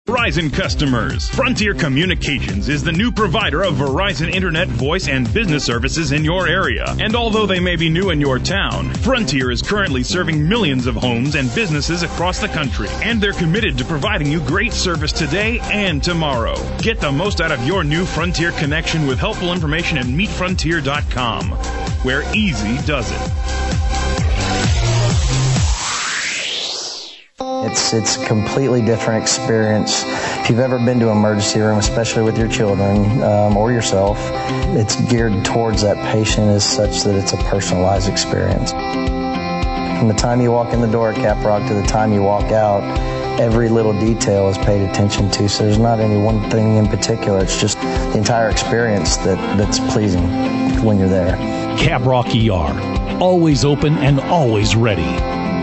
Verizon customers, Frontier Communications is the new provider of Verizon Internet, voice, and business services in your area. And although they may be new in your town, Frontier is currently serving millions of homes and businesses across the country. And they're committed to providing you great service today and tomorrow. Get the most out of your new Frontier connection with helpful information at meetfrontier.com, where easy does it. It's a completely different experience. If you've ever been to an emergency room, especially with your children or yourself, it's geared towards that patient as such that it's a personalized experience. From the time you walk in the door at Caprock to the time you walk out, every little detail is paid attention to. So there's not any one thing in particular. It's just the entire experience that's pleasing when you're there. Caprock ER, always open and always ready.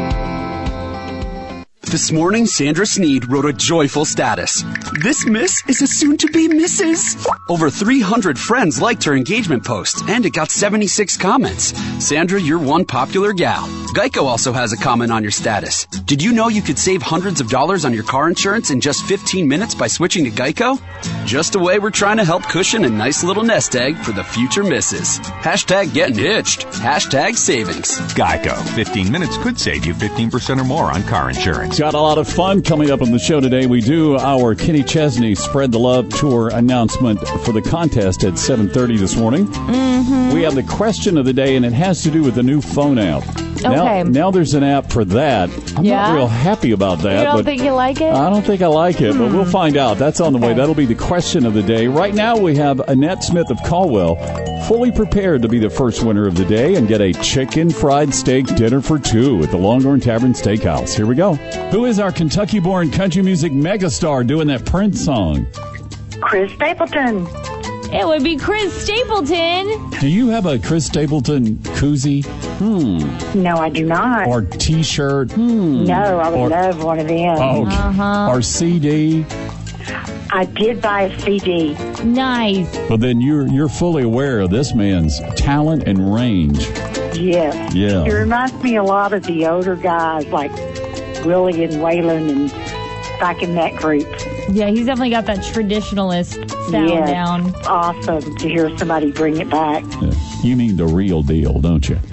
This morning, Sandra Sneed wrote a joyful status. This miss is a soon-to-be Mrs. Over 300 friends liked her engagement post, and it got 76 comments. Sandra, you're one popular gal. Geico also has a comment on your status. Did you know you could save hundreds of dollars on your car insurance in just 15 minutes by switching to Geico? Just a way we're trying to help cushion a nice little nest egg for the future misses. Hashtag getting hitched. Hashtag savings. Geico. 15 minutes could save you 15% or more on car insurance. Got a lot of fun coming up on the show today. We do our Kenny Chesney Spread the Love Tour announcement for the contest at 7:30 this morning. Mm-hmm. We have the question of the day, and it has to do with the new phone app. Okay. Now there's an app for that. I'm not real happy about that. You don't think you like it? I don't think I like it, but we'll find out. That's on the way. That'll be the question of the day. Right now we have Annette Smith of Caldwell fully prepared to be the first winner of the day and get a chicken fried steak dinner for two at the Longhorn Tavern Steakhouse. Here we go. Who is our Kentucky-born country music megastar doing that Prince song? Chris Stapleton. It would be Chris Stapleton. Do you have a Chris Stapleton koozie? No, I do not. Or T-shirt? No, I would love one of them. Oh, okay. Or CD? I did buy a CD. Nice. But then you're fully aware of this man's talent and range. Yes. Yeah. He reminds me a lot of the older guys like Willie and Waylon and back in that group. Yeah, he's definitely got that traditionalist sound down. Awesome to hear somebody bring it back. Yeah. You mean the real deal, don't you?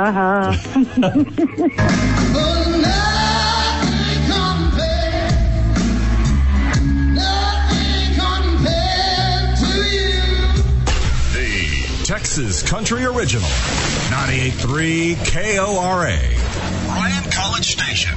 Texas Country Original, 98.3 KORA, Bryan College Station.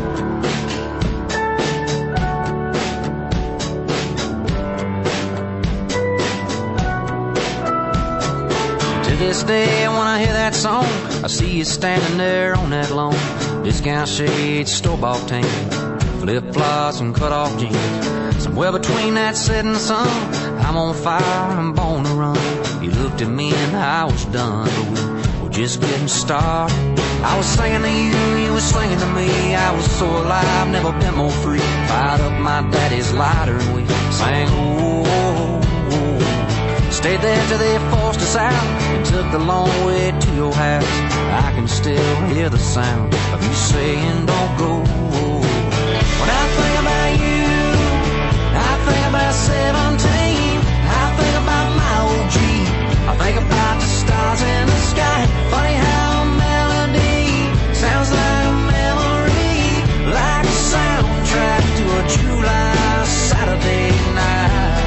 To this day, when I hear that song, I see you standing there on that lawn. Discount shades, store-bought tan, flip-flops and cut-off jeans. Somewhere between that setting sun, I'm on fire, I'm born to run. You looked at me and I was done, but we were just getting started. I was singing to you, you were singing to me. I was so alive, never been more free. Fired up my daddy's lighter and we sang, oh, oh, oh. Stayed there till they forced us out and took the long way to your house. I can still hear the sound of you saying, don't go. When I think about you, I think about 17. I think about my old Jeep. I think about the stars in the sky. Funny how a melody sounds like a memory, like a soundtrack to a July Saturday night.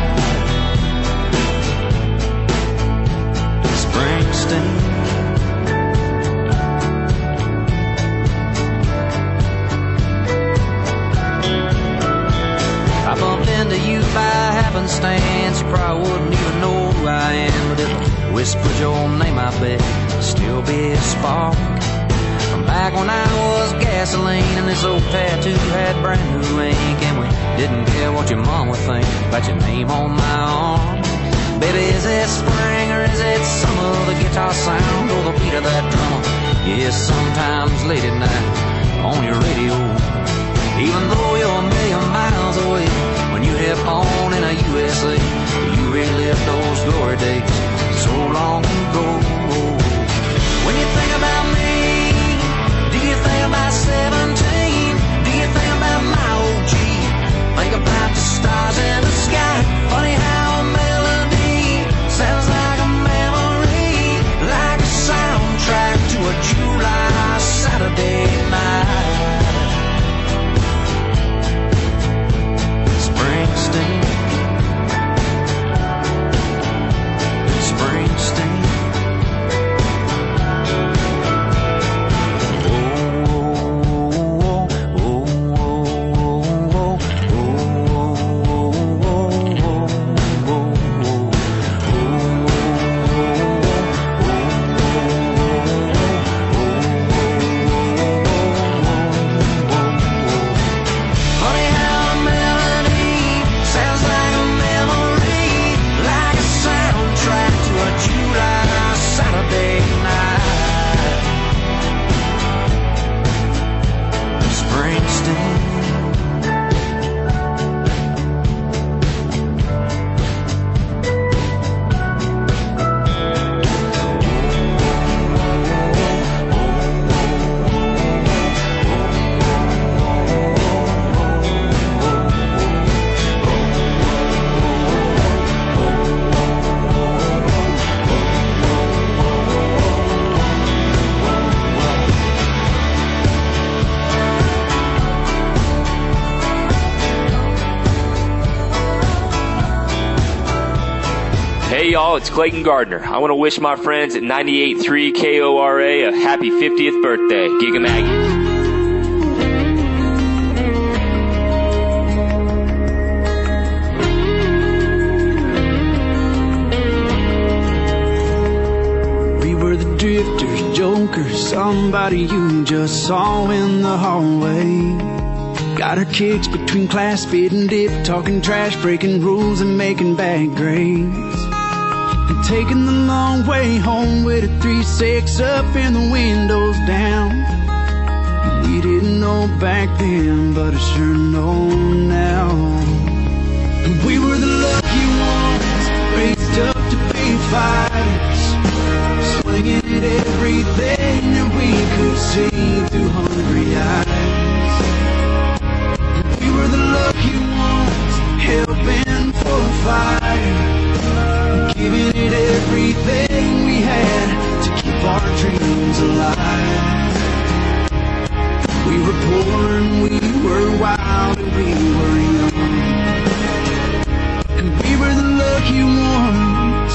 Springsteen. I bumped into you by happenstance. You probably wouldn't even know who I am, but if I whispered your name, I bet it'd still be a spark. From back when I was gasoline and this old tattoo had brand new ink, and we didn't care what your mom would think about your name on my arm. Baby, is it spring or is it summer? The guitar sound or the beat of that drummer? Yes, sometimes late at night on your radio. Even though you're a million miles away, when you hit on in a USA, you relive those glory days so long ago. When you think about me, do you think about 17? Do you think about my old Jeep? Think about the stars Hey y'all, it's Clayton Gardner. I want to wish my friends at 98.3 KORA a happy 50th birthday. Giga Maggie. We were the drifters, jokers, somebody you just saw in the hallway. Got our kicks between class, spit and dip, talking trash, breaking rules and making bad grades. And taking the long way home with a 3-6 up and the windows down. We didn't know back then, but I sure know now. And we were the lucky ones, raised up to be fighters, swinging at everything that we could see through hungry eyes. And we were the lucky ones, hell-bent for a fire, giving it everything we had to keep our dreams alive. We were poor and we were wild and we were young, and we were the lucky ones.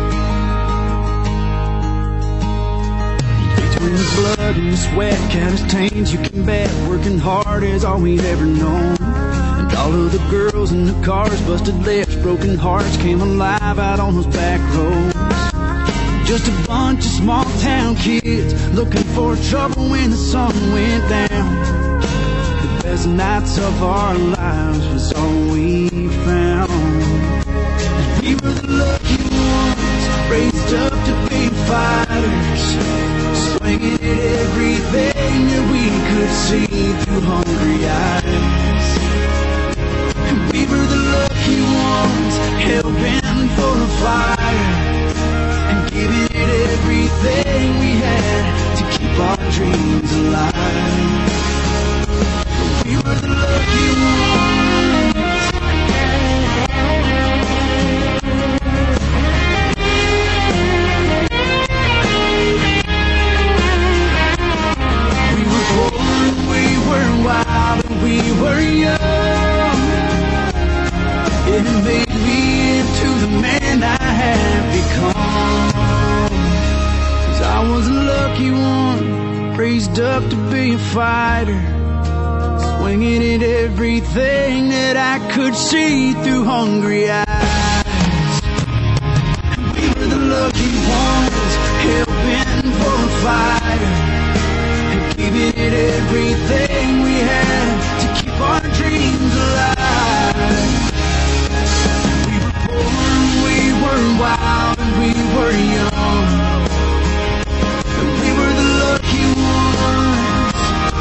Between the blood and the sweat, countless stains you can bet, working hard is all we've ever known. And all of the girls in the cars, busted lips, broken hearts came alive out on those back roads. Just a bunch of small town kids looking for trouble when the sun went down. The best nights of our lives was all we found. And we were the lucky ones, raised up to be fighters, swinging at everything that we could see through hungry eyes. And we were the lucky ones, hell-bent for the fire, and giving it everything we had to keep our dreams alive. We were the lucky ones. We were born, we were wild, and we were young. It made me into the man I have become. 'Cause I was a lucky one, raised up to be a fighter, swinging at everything that I could see through hungry eyes. And we were the lucky ones, hell-bent for a fighter, and giving it everything we had to keep our dreams alive. We were wild and we were young, and we were the lucky ones.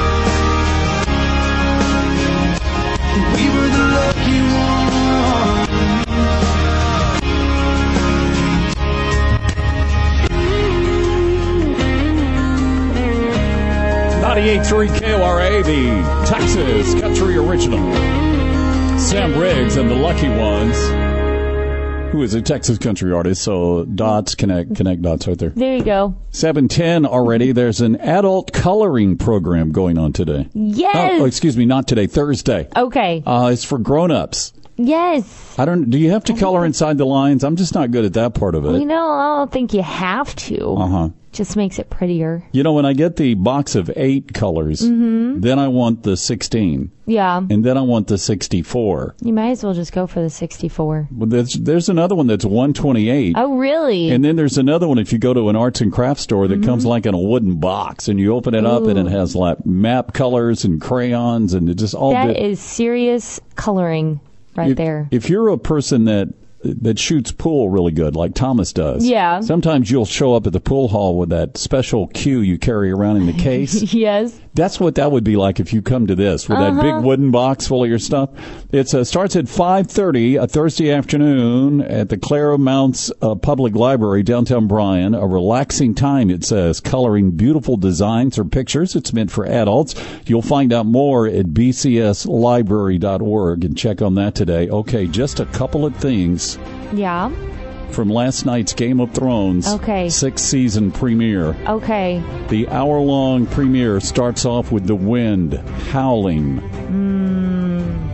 And we were the lucky ones. 98.3 KORA, the Texas Country Original. Sam Riggs and the Lucky Ones, who is a Texas country artist, so dots, connect dots right there. There you go. 7:10 already. There's an adult coloring program going on today. Yes. Oh, excuse me, not today, Thursday. Okay. It's for grown-ups. Yes. Do you have to color inside the lines? I'm just not good at that part of it. You know, I don't think you have to. Uh-huh. Just makes it prettier. You know, when I get the box of 8 colors, then I want the 16. Yeah. And then I want the 64. You might as well just go for the 64. Well, there's another one that's 128. Oh, really? And then there's another one if you go to an arts and crafts store that comes like in a wooden box, and you open it up and it has like map colors and crayons and it just all. That is serious coloring right there. If you're a person that shoots pool really good, like Thomas does. Yeah. Sometimes you'll show up at the pool hall with that special cue you carry around in the case. Yes. That's what that would be like if you come to this with that big wooden box full of your stuff. It starts at 5:30 a Thursday afternoon at the Claremounts Public Library, downtown Bryan. A relaxing time, it says, coloring beautiful designs or pictures. It's meant for adults. You'll find out more at bcslibrary.org and check on that today. Okay, just a couple of things. Yeah. From last night's Game of Thrones 6th season premiere. Okay. The hour-long premiere starts off with the wind howling.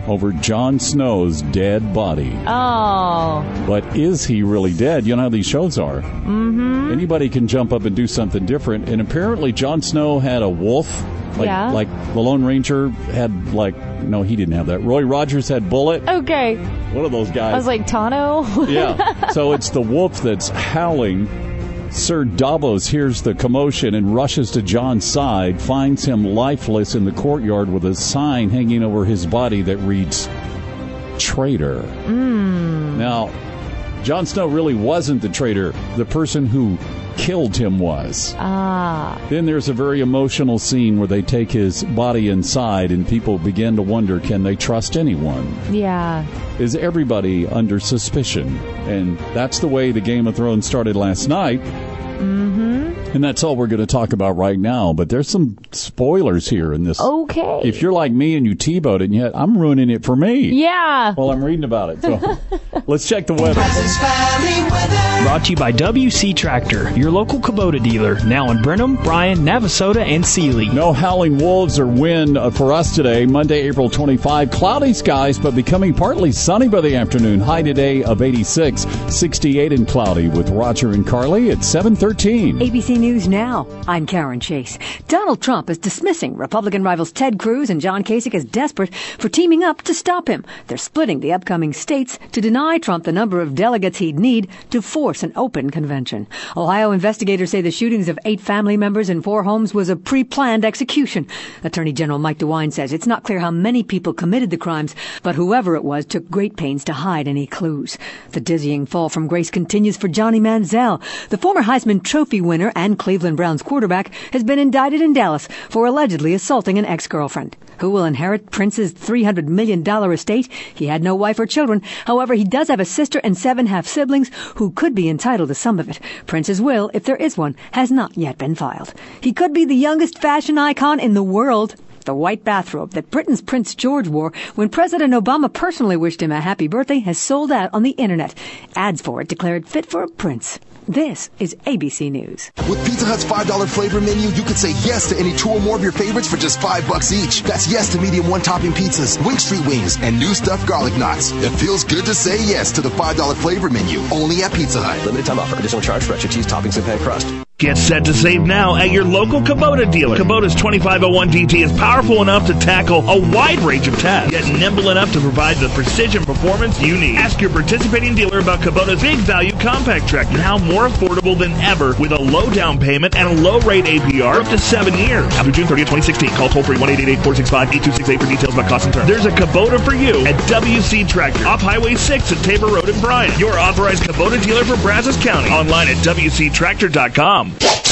over Jon Snow's dead body. Oh. But is he really dead? You know how these shows are. Mm-hmm. Anybody can jump up and do something different. And apparently Jon Snow had a wolf. Like the Lone Ranger had, no, he didn't have that. Roy Rogers had Bullet. Okay. One of those guys. I was like, Tano? Yeah. So it's the wolf that's howling. Sir Davos hears the commotion and rushes to Jon's side, finds him lifeless in the courtyard with a sign hanging over his body that reads, "Traitor." Now, Jon Snow really wasn't the traitor. The person who killed him was. Then there's a very emotional scene where they take his body inside and people begin to wonder, can they trust anyone? Yeah. Is everybody under suspicion? And that's the way the Game of Thrones started last night. And that's all we're going to talk about right now. But there's some spoilers here in this. Okay. If you're like me and you T-bowed it, and yet I'm ruining it for me. Yeah. Well, I'm reading about it. So let's check the weather. Brought to you by WC Tractor, your local Kubota dealer. Now in Brenham, Bryan, Navasota, and Sealy. No howling wolves or wind for us today. Monday, April 25. Cloudy skies, but becoming partly sunny by the afternoon. High today of 86. 68 and cloudy with Roger and Carly at 7:13. ABC News Now. I'm Karen Chase. Donald Trump is dismissing Republican rivals Ted Cruz and John Kasich as desperate for teaming up to stop him. They're splitting the upcoming states to deny Trump the number of delegates he'd need to force an open convention. Ohio investigators say the shootings of 8 family members in 4 homes was a pre-planned execution. Attorney General Mike DeWine says it's not clear how many people committed the crimes, but whoever it was took great pains to hide any clues. The dizzying fall from grace continues for Johnny Manziel. The former Heisman Trophy winner and Cleveland Browns quarterback has been indicted in Dallas for allegedly assaulting an ex-girlfriend. Who will inherit Prince's $300 million estate? He had no wife or children. However, he does have a sister and 7 half-siblings who could be entitled to some of it. Prince's will, if there is one, has not yet been filed. He could be the youngest fashion icon in the world. The white bathrobe that Britain's Prince George wore when President Obama personally wished him a happy birthday has sold out on the internet. Ads for it declare it fit for a prince. This is ABC News. With Pizza Hut's $5 flavor menu, you can say yes to any 2 or more of your favorites for just $5 each. That's yes to medium 1-topping pizzas, Wing Street wings, and new stuffed garlic knots. It feels good to say yes to the $5 flavor menu, only at Pizza Hut. Limited time offer. Additional charge for extra cheese toppings and pan crust. Get set to save now at your local Kubota dealer. Kubota's 2501 GT is powerful enough to tackle a wide range of tasks, yet nimble enough to provide the precision performance you need. Ask your participating dealer about Kubota's big value compact tractor, now more affordable than ever with a low down payment and a low rate APR for up to 7 years. After June 30th, 2016, call toll free 1-888-465-8268 for details about cost and terms. There's a Kubota for you at WC Tractor, off Highway 6 at Tabor Road in Bryan. Your authorized Kubota dealer for Brazos County. Online at WCTractor.com.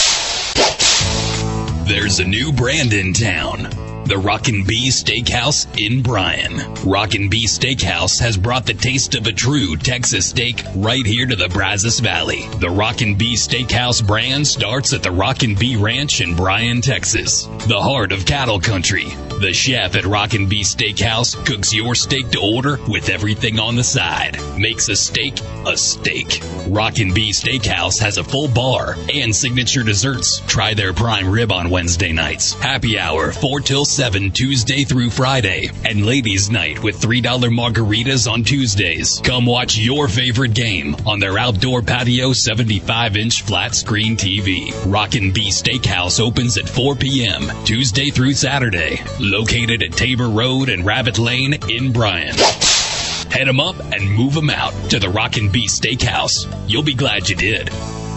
There's a new brand in town. The Rockin' Bee Steakhouse in Bryan. Rockin' Bee Steakhouse has brought the taste of a true Texas steak right here to the Brazos Valley. The Rockin' Bee Steakhouse brand starts at the Rockin' Bee Ranch in Bryan, Texas, the heart of cattle country. The chef at Rockin' Bee Steakhouse cooks your steak to order with everything on the side. Makes a steak a steak. Rockin' Bee Steakhouse has a full bar and signature desserts. Try their prime rib on Wednesday nights. Happy hour 4 till 7 Tuesday through Friday. And ladies' night with $3 margaritas on Tuesdays. Come watch your favorite game on their outdoor patio 75-inch flat screen TV. Rockin' Bee Steakhouse opens at 4 p.m. Tuesday through Saturday. Located at Tabor Road and Rabbit Lane in Bryan. Head 'em up and move 'em out to the Rockin' Bee Steakhouse. You'll be glad you did.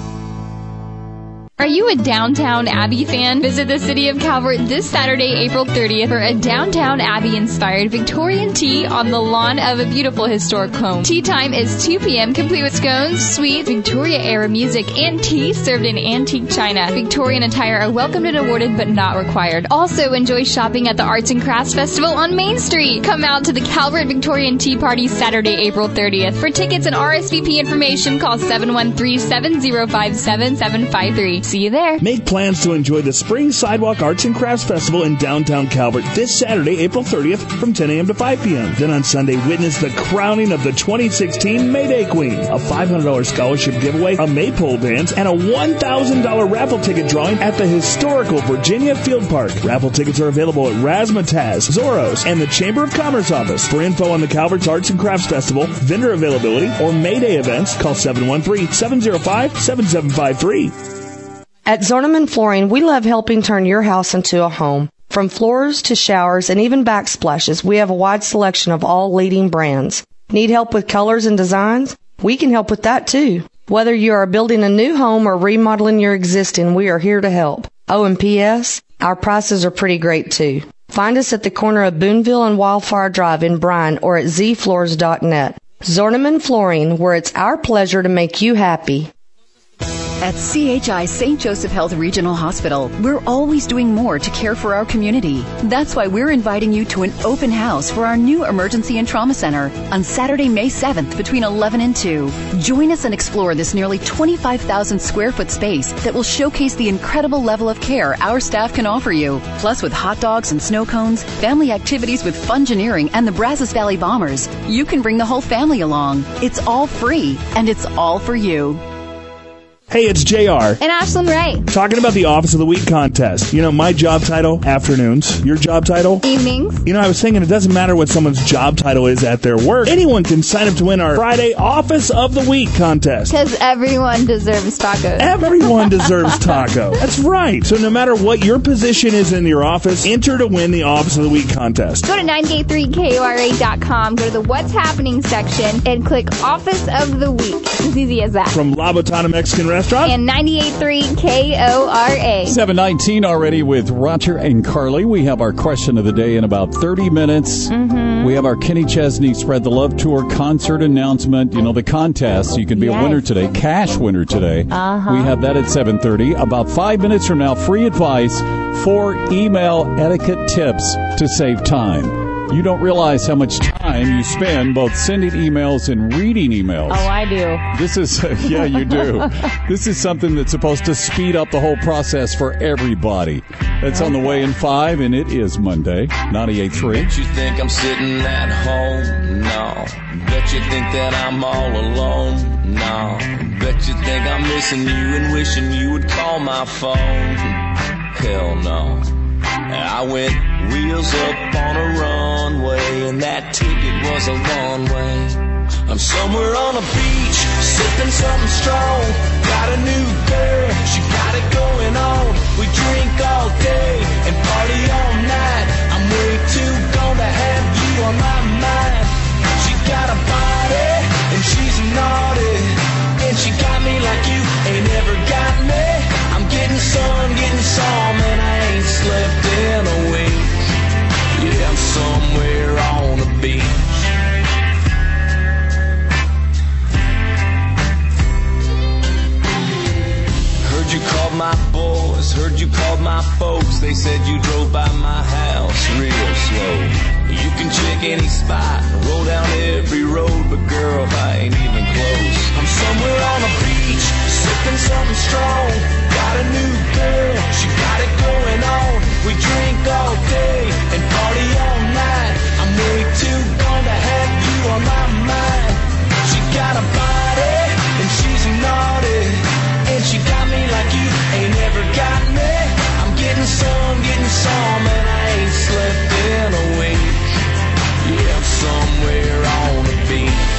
Are you a Downtown Abbey fan? Visit the city of Calvert this Saturday, April 30th for a Downtown Abbey-inspired Victorian tea on the lawn of a beautiful historic home. Tea time is 2 p.m., complete with scones, sweets, Victoria-era music, and tea served in antique china. Victorian attire are welcomed and awarded, but not required. Also, enjoy shopping at the Arts and Crafts Festival on Main Street. Come out to the Calvert Victorian Tea Party Saturday, April 30th. For tickets and RSVP information, call 713-705-7753. See you there. Make plans to enjoy the Spring Sidewalk Arts and Crafts Festival in downtown Calvert this Saturday, April 30th from 10 a.m. to 5 p.m. Then on Sunday, witness the crowning of the 2016 Mayday Queen, a $500 scholarship giveaway, a maypole dance, and a $1,000 raffle ticket drawing at the historical Virginia Field Park. Raffle tickets are available at Razzmatazz, Zorro's, and the Chamber of Commerce office. For info on the Calvert's Arts and Crafts Festival, vendor availability, or Mayday events, call 713-705-7753. At Zorneman Flooring, we love helping turn your house into a home. From floors to showers and even backsplashes, we have a wide selection of all leading brands. Need help with colors and designs? We can help with that too. Whether you are building a new home or remodeling your existing, we are here to help. Oh, and P.S., our prices are pretty great too. Find us at the corner of Boonville and Wildfire Drive in Bryan or at zfloors.net. Zorneman Flooring, where it's our pleasure to make you happy. At CHI St. Joseph Health Regional Hospital, we're always doing more to care for our community. That's why we're inviting you to an open house for our new Emergency and Trauma Center on Saturday, May 7th between 11 and 2. Join us and explore this nearly 25,000 square foot space that will showcase the incredible level of care our staff can offer you. Plus, with hot dogs and snow cones, family activities with Fungineering and the Brazos Valley Bombers, you can bring the whole family along. It's all free, and it's all for you. Hey, it's JR. And Ashlyn Ray. Talking about the Office of the Week contest. You know, my job title, afternoons. Your job title? Evenings. You know, I was thinking it doesn't matter what someone's job title is at their work. Anyone can sign up to win our Friday Office of the Week contest. Because everyone deserves tacos. Everyone deserves taco. That's right. So no matter what your position is in your office, enter to win the Office of the Week contest. Go to 983KORA.com, go to the What's Happening section, and click Office of the Week. It's as easy as that. From La Botana Mexican Restaurant. And 98.3 KORA. 7:19 already with Roger and Carly. We have our question of the day in about 30 minutes. Mm-hmm. We have our Kenny Chesney Spread the Love Tour concert announcement. You know, the contest. You can be a winner today, cash winner today. Uh-huh. We have that at 7:30. About 5 minutes from now, free advice for email etiquette tips to save time. You don't realize how much time you spend both sending emails and reading emails. Oh, I do. This is, yeah, you do. This is something that's supposed to speed up the whole process for everybody. That's on the way in 5, and it is Monday, 98.3. Bet you think I'm sitting at home? No. Bet you think that I'm all alone? No. Bet you think I'm missing you and wishing you would call my phone? Hell no. I went wheels up on a runway, and that ticket was a long way. I'm somewhere on a beach, sipping something strong. Got a new girl, she got it going on. We drink all day and party all night. I'm way too gone to have you on my mind. She got a body, and she's naughty, and she got me like you ain't ever got me. I'm getting some, and I ain't slept in a week. Yeah, I'm somewhere on the beach. Heard you called my boys, heard you called my folks. They said you drove by my house real slow. You can check any spot, roll down every road, but girl, I ain't even close. I'm somewhere on a beach, sipping something strong. Got a new girl, she got it going on. We drink all day and party all night. I'm way too gone to have you on my mind. She got a body and she's naughty, and she got me like you ain't ever got me. I'm getting some, and I ain't slept in a week. Yeah, I'm somewhere on the beach.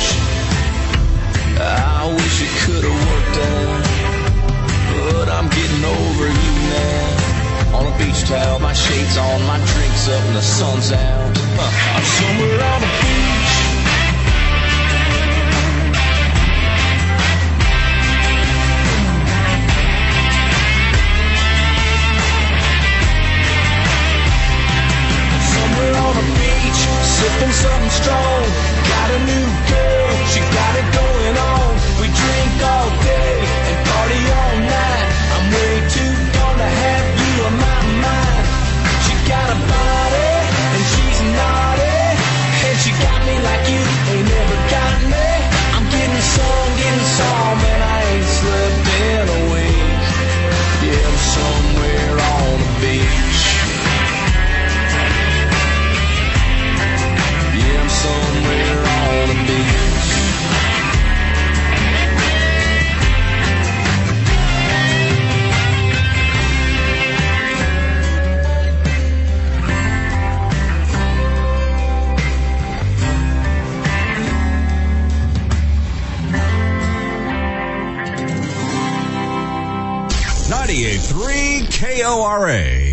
98.3 KORA.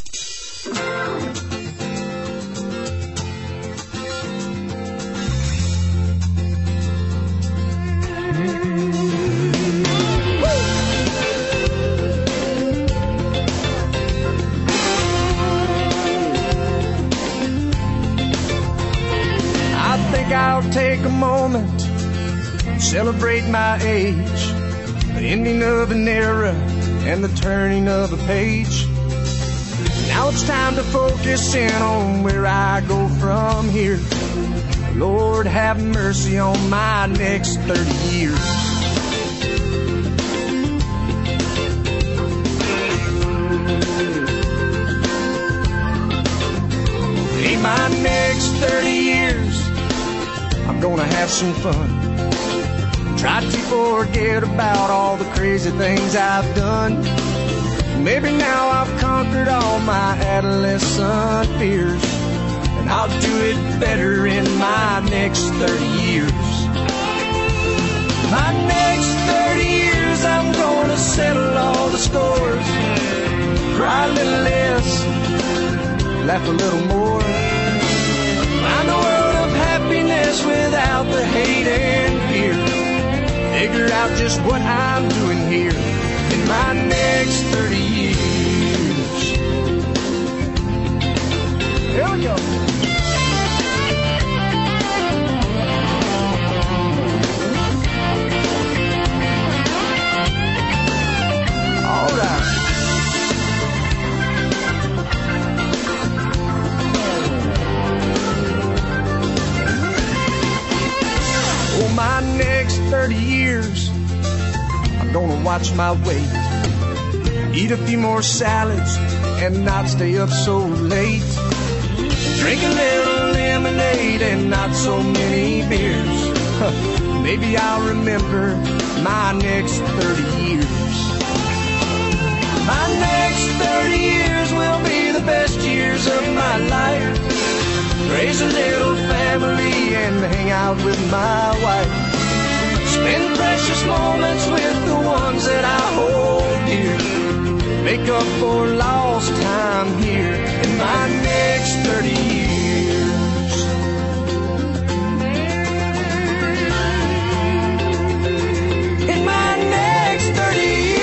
I'll take a moment, celebrate my age, the ending of an era and the turning of a page. Now it's time to focus in on where I go from here. Lord, have mercy on my next 30 years. In my next 30 years, I'm gonna have some fun. Try to forget about all the crazy things I've done. Maybe now I've conquered all my adolescent fears, and I'll do it better in my next 30 years. My next 30 years, I'm gonna settle all the scores. Cry a little less, laugh a little more. Find a world of happiness without the hate and fear. Figure out just what I'm doing here in my next 30 years. Here we go. All right. My next 30 years, I'm gonna watch my weight, eat a few more salads and not stay up so late, drink a little lemonade and not so many beers. Maybe I'll remember my next 30 years. My next 30 years will be the best years of my life. Raise a little family and hang out with my wife. Spend precious moments with the ones that I hold dear. Make up for lost time here in my next 30 years. In my next 30 years.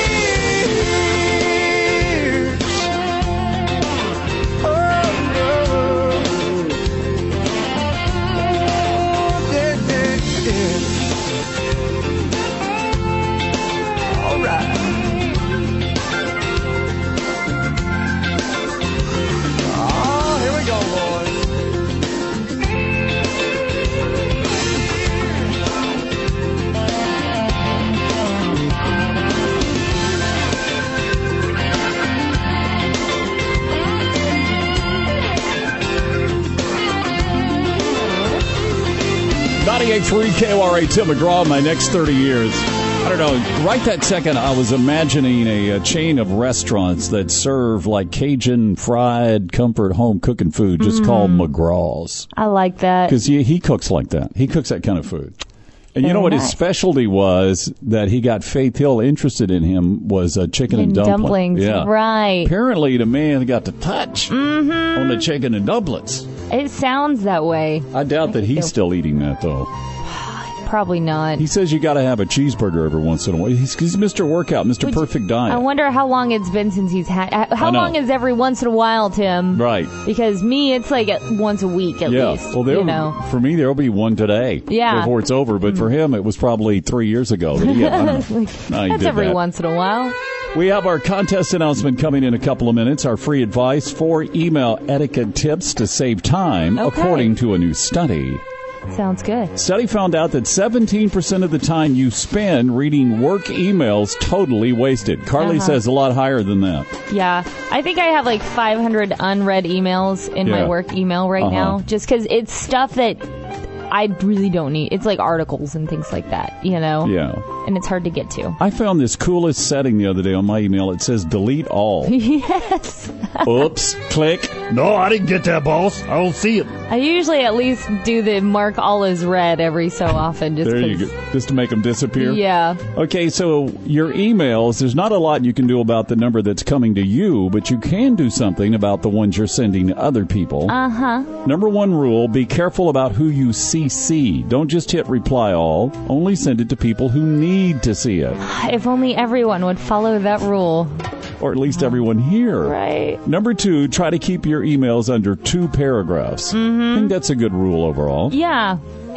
KORA, Tim McGraw, my next 30 years. I don't know. Right that second, I was imagining a chain of restaurants that serve like Cajun fried comfort home cooking food, just called McGraw's. I like that. Because he cooks like that. He cooks that kind of food. And you know what his specialty was that he got Faith Hill interested in him was chicken and dumplings. Yeah. Right. Apparently the man got to touch on the chicken and dumplings. It sounds that way. I doubt that he's still eating that, though. Probably not. He says you got to have a cheeseburger every once in a while. He's Mr. Workout, Mr. Perfect Diet. I wonder how long it's been since he's had. How long is every once in a while, Tim? Right. Because me, it's like once a week at least. Well, for me, there'll be one today. Yeah. Before it's over. But for him, it was probably 3 years ago that he had. That's every once in a while. We have our contest announcement coming in a couple of minutes. Our free advice, 4 email etiquette tips to save time, according to a new study. Sounds good. Study found out that 17% of the time you spend reading work emails totally wasted. Carly says a lot higher than that. Yeah. I think I have like 500 unread emails in my work email right now, just because it's stuff that I really don't need. It's like articles and things like that, Yeah. And it's hard to get to. I found this coolest setting the other day on my email. It says delete all. Yes. Oops. Click. No, I didn't get that, boss. I don't see it. I usually at least do the mark all as red every so often. There you go. Just to make them disappear? Yeah. Okay, so your emails, there's not a lot you can do about the number that's coming to you, but you can do something about the ones you're sending to other people. Uh-huh. Number one rule, be careful about who you CC. Don't just hit reply all. Only send it to people who need to see it. If only everyone would follow that rule. Or at least everyone here. Right. Number two, try to keep your emails under 2 paragraphs. I think that's a good rule overall. Yeah.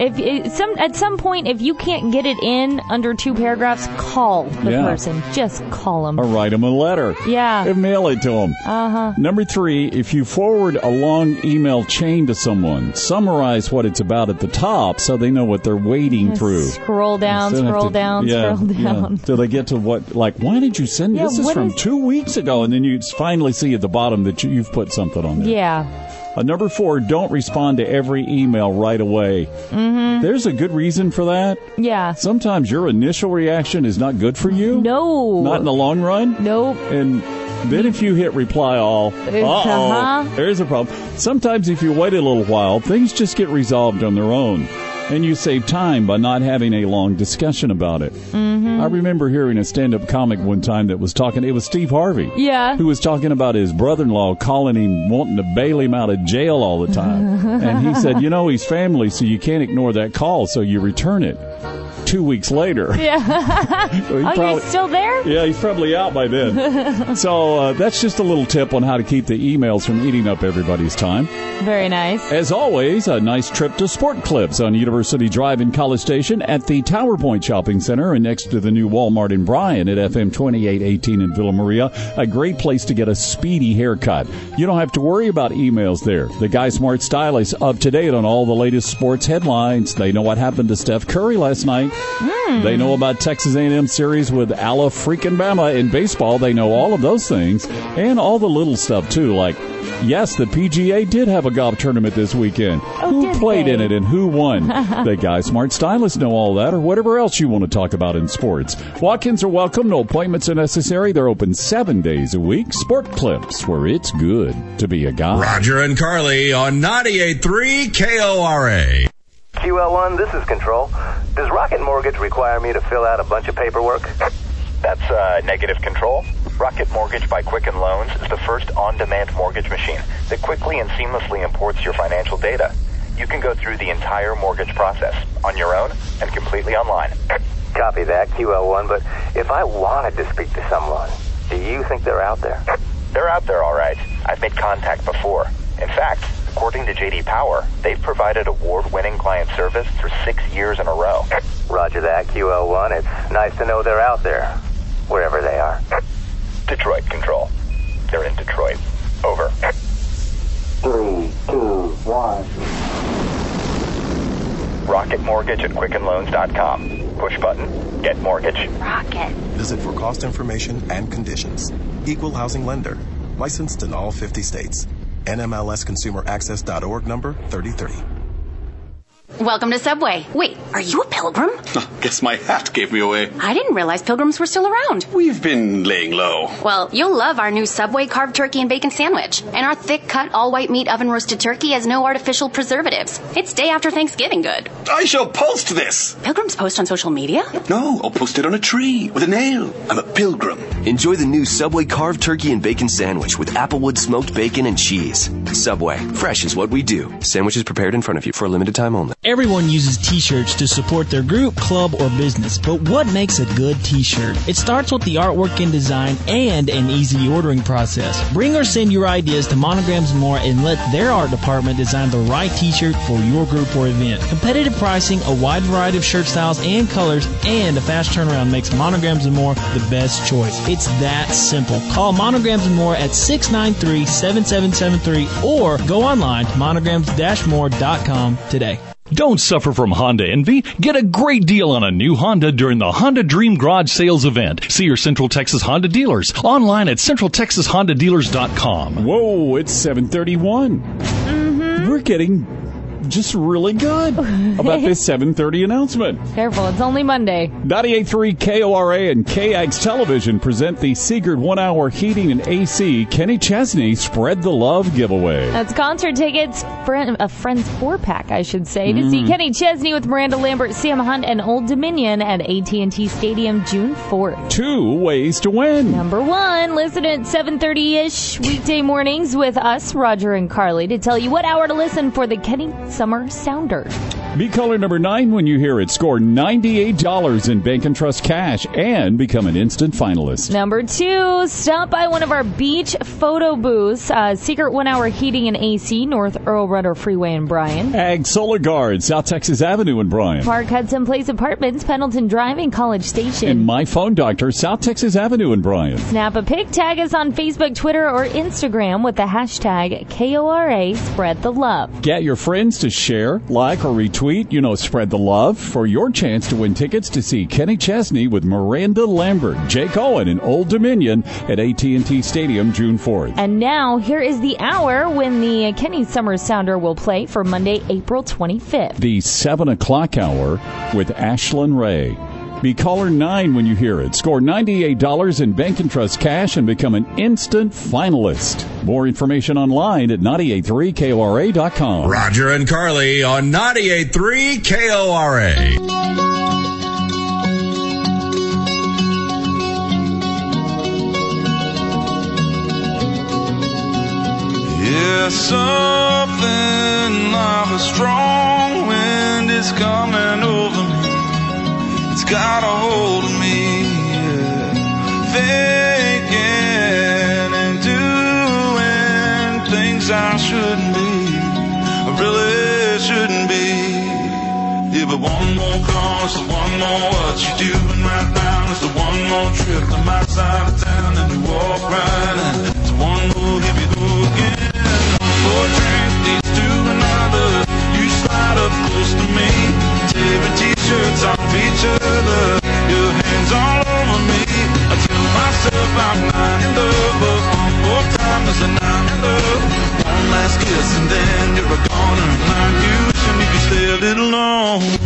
At some point, if you can't get it in under 2 paragraphs, call the person. Just call them. Or write them a letter. Yeah. And mail it to them. Uh-huh. Number 3, if you forward a long email chain to someone, summarize what it's about at the top so they know what they're wading through. Scroll down, scroll down. Yeah. So they get to why did you send this? Is from 2 weeks ago, and then you finally see at the bottom that you've put something on there. Yeah. Number 4, don't respond to every email right away. Mm-hmm. There's a good reason for that. Yeah. Sometimes your initial reaction is not good for you. No. Not in the long run. Nope. And then if you hit reply all, there's a problem. Sometimes if you wait a little while, things just get resolved on their own. And you save time by not having a long discussion about it. Mm-hmm. I remember hearing a stand-up comic one time that was talking, it was Steve Harvey. Yeah. Who was talking about his brother-in-law calling him, wanting to bail him out of jail all the time. And he said, he's family, so you can't ignore that call, so you return it. 2 weeks later. Yeah. So you're still there? Yeah, he's probably out by then. So that's just a little tip on how to keep the emails from eating up everybody's time. Very nice. As always, a nice trip to Sport Clips on University Drive in College Station at the Tower Point Shopping Center and next to the new Walmart in Bryan at FM 2818 in Villa Maria. A great place to get a speedy haircut. You don't have to worry about emails there. The Guy Smart Style is up to date on all the latest sports headlines. They know what happened to Steph Curry last night. They know about Texas A&M series with Ala freaking Bama in baseball. They know all of those things and all the little stuff too, like yes, the PGA did have a golf tournament this weekend. Who played in it and who won? The Guy Smart Stylists know all that or whatever else you want to talk about in sports. Walk-ins are welcome. No appointments are necessary. They're open 7 days a week. Sport Clips, where it's good to be a guy. Roger and Carly on 98.3 KORA. QL1, this is Control. Does Rocket Mortgage require me to fill out a bunch of paperwork? That's negative, Control. Rocket Mortgage by Quicken Loans is the first on-demand mortgage machine that quickly and seamlessly imports your financial data. You can go through the entire mortgage process on your own and completely online. Copy that, QL1, but if I wanted to speak to someone, do you think they're out there? They're out there, all right. I've made contact before. In fact, according to J.D. Power, they've provided award-winning client service for 6 years in a row. Roger that, QL1. It's nice to know they're out there, wherever they are. Detroit Control. They're in Detroit. Over. 3, 2, 1. Rocket Mortgage at QuickenLoans.com. Push button. Get mortgage. Rocket. Visit for cost information and conditions. Equal housing lender. Licensed in all 50 states. NMLSConsumerAccess.org number 3030. Welcome to Subway. Wait, are you a pilgrim? Guess my hat gave me away. I didn't realize pilgrims were still around. We've been laying low. Well, you'll love our new Subway carved turkey and bacon sandwich. And our thick-cut, all-white meat oven-roasted turkey has no artificial preservatives. It's day after Thanksgiving good. I shall post this. Pilgrims post on social media? No, I'll post it on a tree with a nail. I'm a pilgrim. Enjoy the new Subway carved turkey and bacon sandwich with applewood smoked bacon and cheese. Subway, fresh is what we do. Sandwiches prepared in front of you for a limited time only. Everyone uses t-shirts to support their group, club, or business, but what makes a good t-shirt? It starts with the artwork and design and an easy ordering process. Bring or send your ideas to Monograms and More and let their art department design the right t-shirt for your group or event. Competitive pricing, a wide variety of shirt styles and colors, and a fast turnaround makes Monograms and More the best choice. It's that simple. Call Monograms and More at 693-7773 or go online to monograms-more.com today. Don't suffer from Honda envy. Get a great deal on a new Honda during the Honda Dream Garage Sales event. See your Central Texas Honda dealers online at centraltexashondadealers.com. Whoa, it's 7:31. We're getting just really good about this 7:30 announcement. Careful, it's only Monday. 98.3 KORA and KAGS Television present the Seegert 1 Hour Heating and AC Kenny Chesney Spread the Love giveaway. That's concert tickets, a Friends 4-pack, I should say, to see Kenny Chesney with Miranda Lambert, Sam Hunt, and Old Dominion at AT&T Stadium June 4th. 2 ways to win. Number 1, listen at 7:30-ish weekday mornings with us, Roger and Carly, to tell you what hour to listen for the Kenny Summer Sounder. Be caller number 9 when you hear it. Score $98 in Bank and Trust cash and become an instant finalist. Number 2, stop by one of our beach photo booths. Seegert 1 Hour Heating and AC, North Earl Rudder Freeway in Bryan. Ag Solar Guard, South Texas Avenue in Bryan. Park Hudson Place Apartments, Pendleton Drive in College Station. And My Phone Doctor, South Texas Avenue in Bryan. Snap a pic, tag us on Facebook, Twitter, or Instagram with the hashtag KORA Spread the Love. Get your friends to share, like, or retweet. Spread the love for your chance to win tickets to see Kenny Chesney with Miranda Lambert, Jake Owen, and Old Dominion at AT&T Stadium June 4th. And now, here is the hour when the Kenny Summer Sounder will play for Monday, April 25th. The 7 o'clock hour with Ashlyn Ray. Be caller 9 when you hear it. Score $98 in Bank and Trust cash and become an instant finalist. More information online at 983KORA.com. Roger and Carly on 98.3 KORA. Yeah, something like a strong wind is coming over me. It's got a hold of me, yeah. Thinking and doing things I shouldn't be, I really shouldn't be. Yeah, but one more call is the one more what you doing right now. It's the one more trip to my side of town and you walk right in. It's one more here we go again. One more drink leads to another. You slide up close to me, tearing t-shirts off each other, your hands all over me. I tell myself I'm not in love, but one more time is a not in love. One last kiss and then you're gone, and I'm you wishing you could stay a little longer.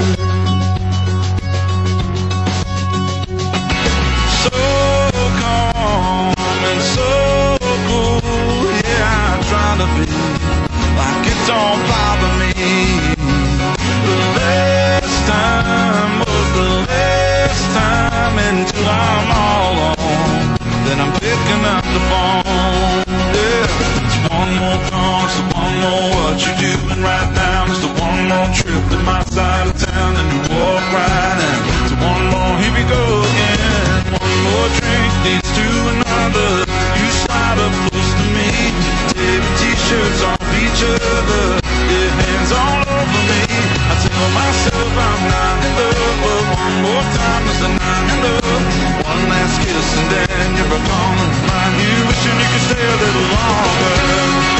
So calm and so cool, yeah, I try to be like it don't bother me. The last time was the last time until I'm all alone. Then I'm picking up the phone. Yeah, it's one more call, it's the one more what you doing right now. It's the one more trip to my side of town and you walk right in. It's one more, here we go again. One more drink leads to another. You slide up close to me, tearing t-shirts off each other, your hands all over me. I tell myself I'm not in love, but one more time is a not in love. One last kiss and then you're gone, and I'm you wishing you could stay a little longer.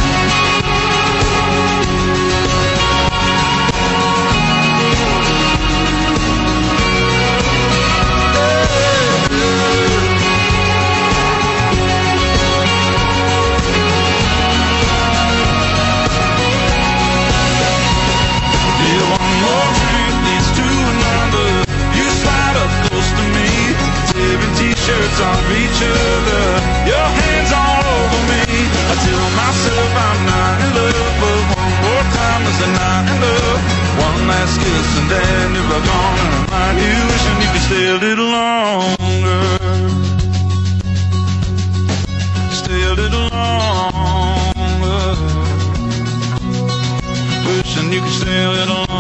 One more drink leads to another. You slide up close to me, tearing t-shirts off each other, your hands all over me. I tell myself I'm not in love, but one more time is a not in love. One last kiss and then you're gone, and I'm you wishing you could stay a little longer. Stay a little longer. Wishing you could stay a little longer.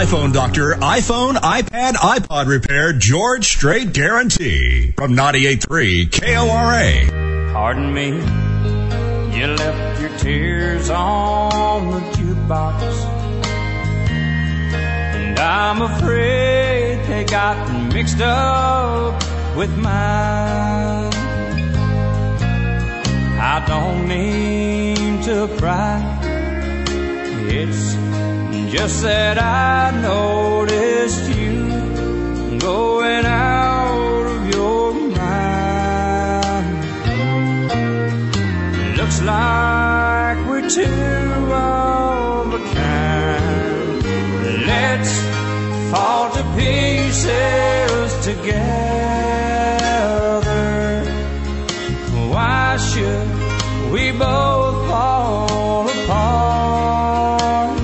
iPhone doctor, iPhone, iPad, iPod repair, George Strait guarantee. From 98.3 KORA. Pardon me, you left your tears on the jukebox, and I'm afraid they got mixed up with mine. I don't mean to cry, it's just that I noticed you going out of your mind. Looks like we're two of a kind. Let's fall to pieces together. Why should we both fall apart?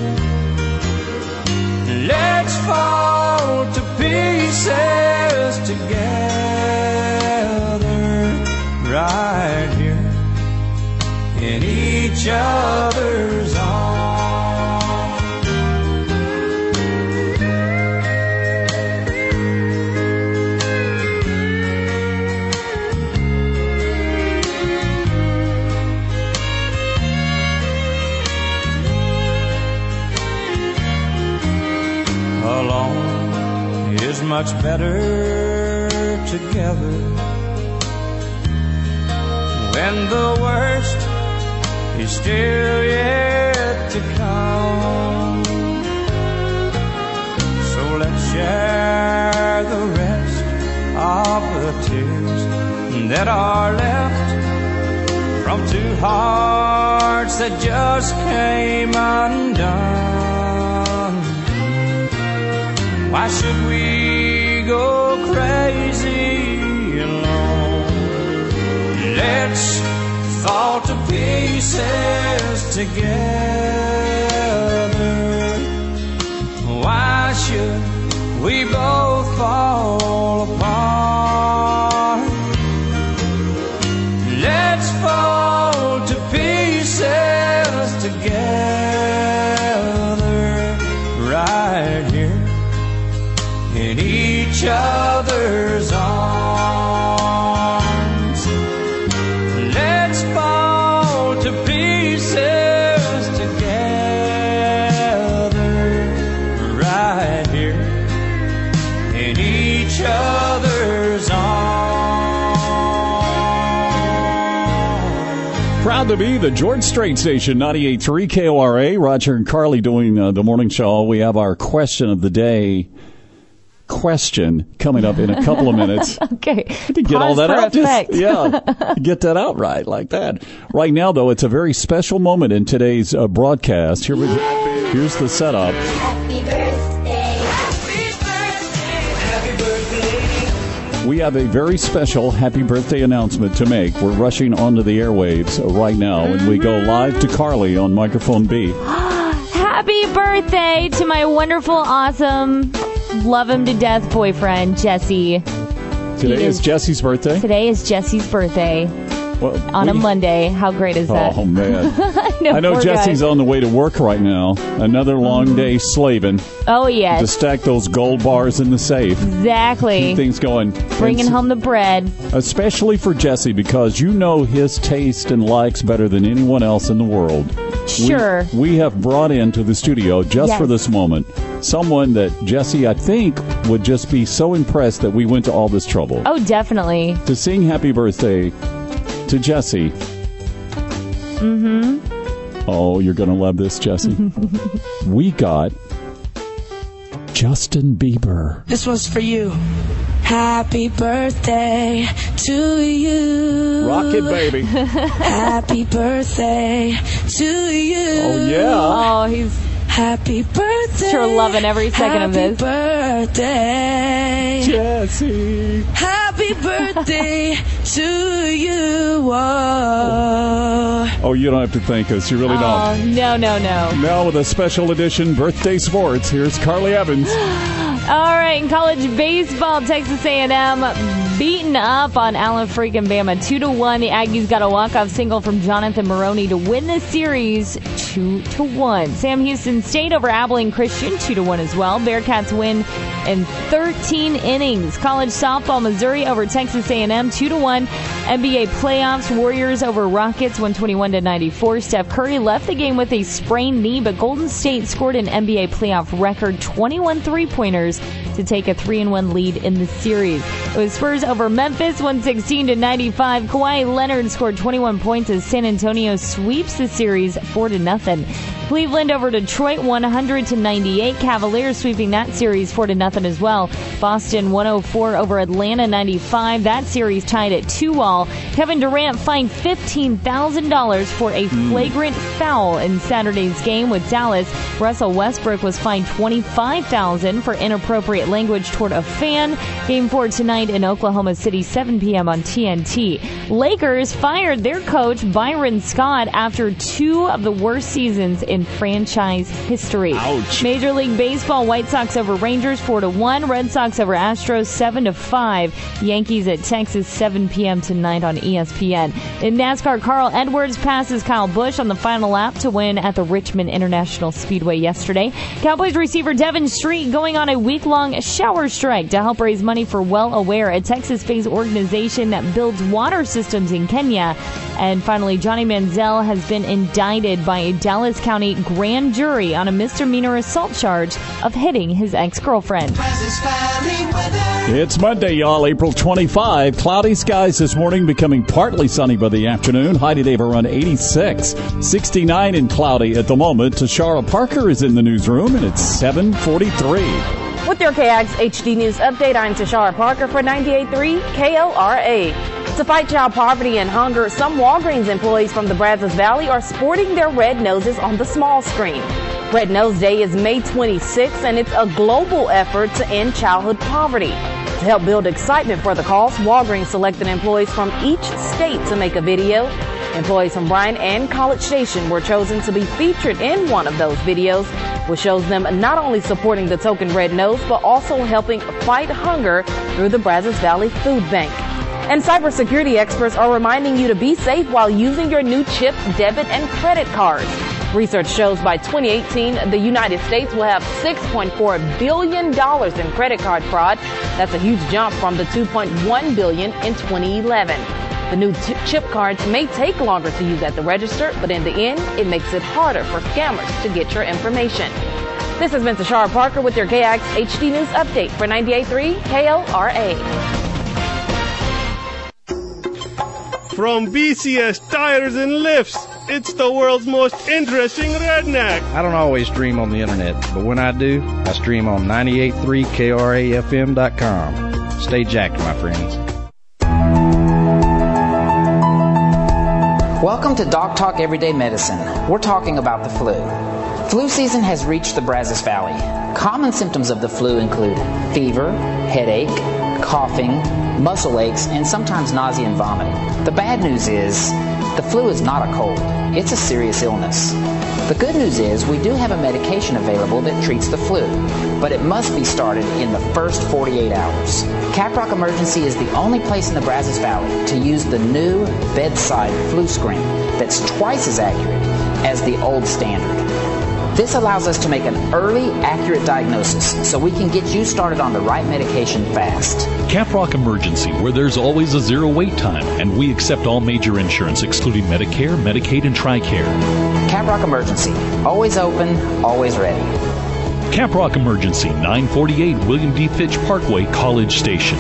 Let's fall to pieces together, right here in each other's arms. Alone is much better together. When the worst is still yet to come, so let's share the rest of the tears that are left from two hearts that just came undone. Why should we go crazy alone? Let's fall to pieces together. Why should we both fall apart? Let's fall to pieces together, right here in each other's arms. Let's fall to pieces together, right here in each other's arms. Proud to be the George Strait Station, 98.3 KORA. Roger and Carly doing the morning show. We have our question of the day. Question coming up in a couple of minutes. Okay. To get all that out. Get that out right like that. Right now, though, it's a very special moment in today's broadcast. Here's the setup. Happy birthday. Happy birthday. Happy birthday. We have a very special happy birthday announcement to make. We're rushing onto the airwaves right now, and we go live to Carly on microphone B. Happy birthday to my wonderful, awesome, love him to death boyfriend, Jesse. Today is Jesse's birthday? Today is Jesse's birthday. Well, on a Monday. How great is that? Oh, man. I know Jesse's on the way to work right now. Another long day slaving. Oh, yes. To stack those gold bars in the safe. Exactly. Keep things going. Bringing home the bread. Especially for Jesse, because you know his taste and likes better than anyone else in the world. Sure. We have brought into the studio just for this moment someone that Jesse, I think, would just be so impressed that we went to all this trouble. Oh, definitely. To sing happy birthday to Jesse. Mm-hmm. Oh, you're going to love this, Jesse. We got Justin Bieber. This one's for you. Happy birthday to you. Rock it, baby. Happy birthday to you. Oh, yeah. Oh, he's... Happy birthday. Sure loving every second of this. Happy birthday. Jesse. Happy birthday to you. Whoa. Oh, you don't have to thank us. You really don't. Oh, no. Now with a special edition Birthday Sports, here's Carly Evans. All right, in college baseball, Texas A&M beaten up on Allen freaking Bama 2-1. The Aggies got a walk-off single from Jonathan Maroney to win the series 2-1. Sam Houston State over Abilene Christian 2-1 as well. Bearcats win in 13 innings. College softball, Missouri over Texas A&M 2-1. NBA playoffs, Warriors over Rockets 121-94. Steph Curry left the game with a sprained knee, but Golden State scored an NBA playoff record 21 three-pointers to take a 3-1 lead in the series. It was Spurs over Memphis 116-95. Kawhi Leonard scored 21 points as San Antonio sweeps the series 4-0. Cleveland over Detroit 100-98. Cavaliers sweeping that series 4-0 as well. Boston 104 over Atlanta 95. That series tied at 2-all. Kevin Durant fined $15,000 for a flagrant foul in Saturday's game with Dallas. Russell Westbrook was fined $25,000 for inappropriate language toward a fan. Game 4 tonight in Oklahoma City, 7 p.m. on TNT. Lakers fired their coach Byron Scott after 2 of the worst seasons in franchise history. Ouch. Major League Baseball, White Sox over Rangers 4-1. Red Sox over Astros 7-5. Yankees at Texas 7 p.m. tonight on ESPN. In NASCAR, Carl Edwards passes Kyle Busch on the final lap to win at the Richmond International Speedway yesterday. Cowboys receiver Devin Street going on a week-long shower strike to help raise money for Well Aware, a Texas-based organization that builds water systems in Kenya. And finally, Johnny Manziel has been indicted by a Dallas County grand jury on a misdemeanor assault charge of hitting his ex-girlfriend. It's Monday, y'all, April 25. Cloudy skies this morning, becoming partly sunny by the afternoon. High today of around 86. 69 and cloudy at the moment. Tashara Parker is in the newsroom, and it's 7:43. With your KX HD News update, I'm Tashara Parker for 98.3 KORA. To fight child poverty and hunger, some Walgreens employees from the Brazos Valley are sporting their red noses on the small screen. Red Nose Day is May 26th, and it's a global effort to end childhood poverty. To help build excitement for the cause, Walgreens selected employees from each state to make a video. Employees from Bryan and College Station were chosen to be featured in one of those videos, which shows them not only supporting the token Red Nose, but also helping fight hunger through the Brazos Valley Food Bank. And cybersecurity experts are reminding you to be safe while using your new chip, debit, and credit cards. Research shows by 2018, the United States will have $6.4 billion in credit card fraud. That's a huge jump from the $2.1 billion in 2011. The new chip cards may take longer to use at the register, but in the end, it makes it harder for scammers to get your information. This has been Tashara Parker with your KX HD News update for 98.3 KORA. From BCS Tires and Lifts, it's the world's most interesting redneck. I don't always stream on the internet, but when I do, I stream on 98.3 KORAFM.com. Stay jacked, my friends. Welcome to Doc Talk Everyday Medicine. We're talking about the flu. Flu season has reached the Brazos Valley. Common symptoms of the flu include fever, headache, coughing, muscle aches, and sometimes nausea and vomiting. The bad news is, the flu is not a cold. It's a serious illness. The good news is, we do have a medication available that treats the flu, but it must be started in the first 48 hours. Caprock Emergency is the only place in the Brazos Valley to use the new bedside flu screen that's twice as accurate as the old standard. This allows us to make an early, accurate diagnosis so we can get you started on the right medication fast. Caprock Emergency, where there's always a zero wait time, and we accept all major insurance, excluding Medicare, Medicaid, and TRICARE. Caprock Emergency, always open, always ready. Caprock Emergency, 948 William D. Fitch Parkway, College Station.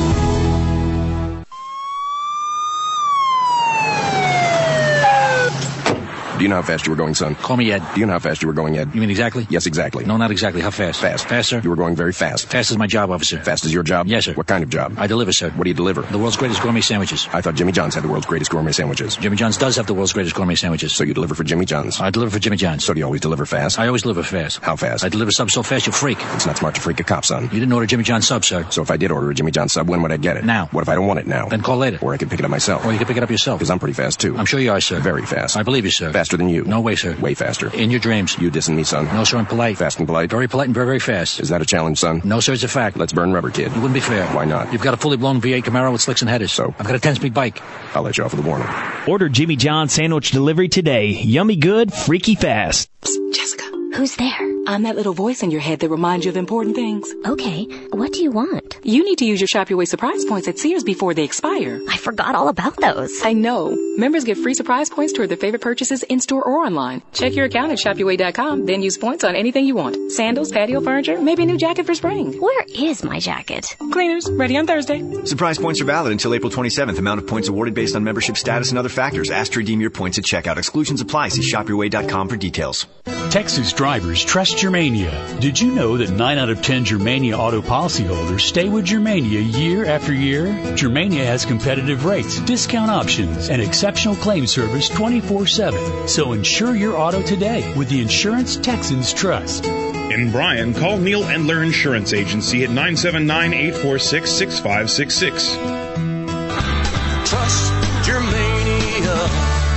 Do you know how fast you were going, son? Call me Ed. Do you know how fast you were going, Ed? You mean exactly? Yes, exactly. No, not exactly. How fast? Fast. Faster? You were going very fast. Fast is my job, officer. Fast is your job? Yes, sir. What kind of job? I deliver, sir. What do you deliver? The world's greatest gourmet sandwiches. I thought Jimmy John's had the world's greatest gourmet sandwiches. Jimmy John's does have the world's greatest gourmet sandwiches. So you deliver for Jimmy John's? I deliver for Jimmy John's. So do you always deliver fast? I always deliver fast. How fast? I deliver subs so fast you freak. It's not smart to freak a cop, son. You didn't order Jimmy John's sub, sir. So if I did order a Jimmy John's sub, when would I get it? Now. What if I don't want it now? Then call later. Or I can pick it up myself. Or you can pick it up yourself. Because I'm pretty fast, too. I'm sure you are, sir. Very fast. I believe you, sir. Faster faster than you. No way, sir. Way faster. In your dreams. You dissing me, son. No, sir, I'm polite. Fast and polite. Very polite and very, very fast. Is that a challenge, son? No, sir, it's a fact. Let's burn rubber, kid. It wouldn't be fair. Why not? You've got a fully blown V8 Camaro with slicks and headers. So? I've got a 10-speed bike. I'll let you off with a warning. Order Jimmy John's sandwich delivery today. Yummy good, freaky fast. Psst, Jessica. Who's there? I'm that little voice in your head that reminds you of important things. Okay, what do you want? You need to use your Shop Your Way surprise points at Sears before they expire. I forgot all about those. I know. Members get free surprise points toward their favorite purchases in-store or online. Check your account at shopyourway.com, then use points on anything you want. Sandals, patio furniture, maybe a new jacket for spring. Where is my jacket? Cleaners, ready on Thursday. Surprise points are valid until April 27th. Amount of points awarded based on membership status and other factors. Ask to redeem your points at checkout. Exclusions apply. See shopyourway.com for details. Texas drivers trust Germania. Did you know that 9 out of 10 Germania auto policyholders stay with Germania year after year? Germania has competitive rates, discount options, and exceptional claim service 24/7. So insure your auto today with the insurance Texans trust. In Bryan, call Neil Endler Insurance Agency at 979-846-6566. Trust Germania.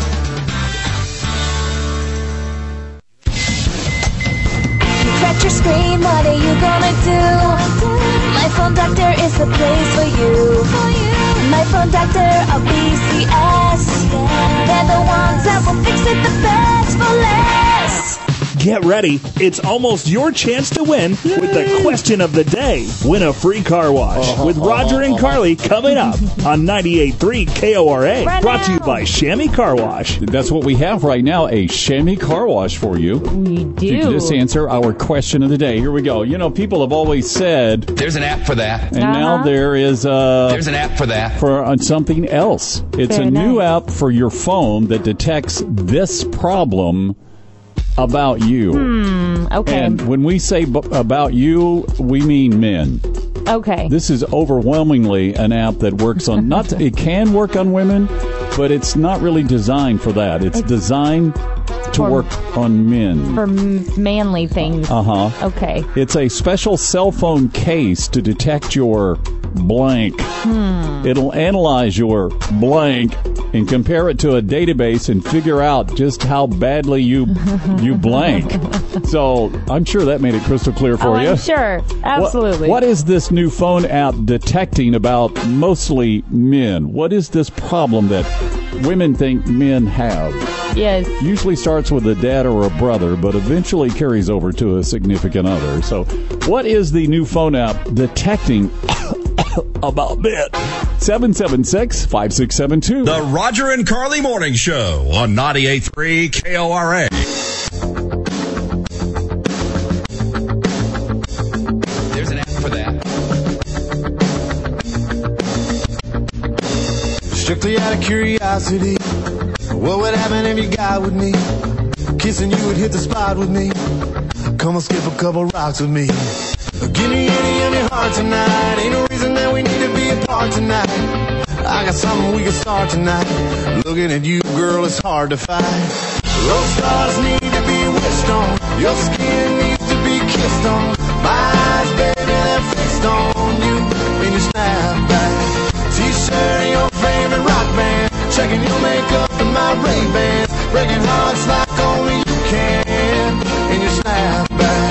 Cracked your screen, what are you gonna do? My Phone Doctor is the place for you. My Phone Doctor of BCS. They're the ones that will fix it the best for less. Get ready. It's almost your chance to win with the question of the day. Win a free car wash with Roger and Carly coming up on 98.3 KORA. Brought to you by Chamois Car Wash. That's what we have right now, a Chamois Car Wash for you. We do. You can just answer our question of the day. Here we go. You know, people have always said... There's an app for that. And now there is... There's an app for that. For something else. It's Very a new nice. app for your phone that detects this problem about you. Okay. And when we say about you, we mean men. Okay. This is overwhelmingly an app that works on it can work on women, but it's not really designed for that. It's designed to work on men. For manly things. Okay. It's a special cell phone case to detect your blank. It'll analyze your blank and compare it to a database and figure out just how badly you blank. So I'm sure that made it crystal clear for you. I'm sure. Absolutely. What is this new phone app detecting about mostly men? What is this problem that women think men have? Yes. Usually starts with a dad or a brother, but eventually carries over to a significant other. So what is the new phone app detecting about men? 776-5672. The Roger and Carly Morning Show on 98.3 KORA. There's an app for that. Strictly out of curiosity, what would happen if you got with me? Kissing you would hit the spot with me. Come and skip a couple rocks with me. Give me any of your heart tonight. Ain't no reason that we need to be apart tonight. I got something we can start tonight. Looking at you, girl, it's hard to fight. Those stars need to be wished on. Your skin needs to be kissed on. My eyes, baby, they're fixed on you in your snapback. T-shirt and your favorite rock band. Checking your makeup and my Ray-Bans. Breaking hearts like only you can in your snapback.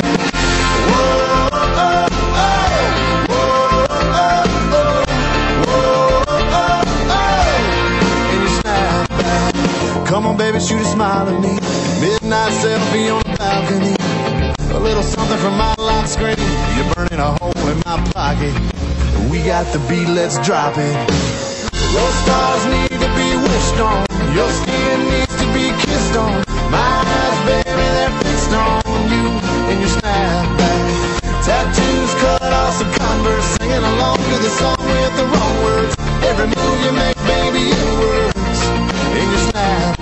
Come on, baby, shoot a smile at me. Midnight selfie on the balcony. A little something from my lock screen. You're burning a hole in my pocket. We got the beat, let's drop it. Those stars need to be wished on. Your skin needs to be kissed on. My eyes, baby, they're fixed on you in your snapback. Tattoos cut off some Converse. Singing along to the song with the wrong words. Every move you make, baby, it works in your snapback.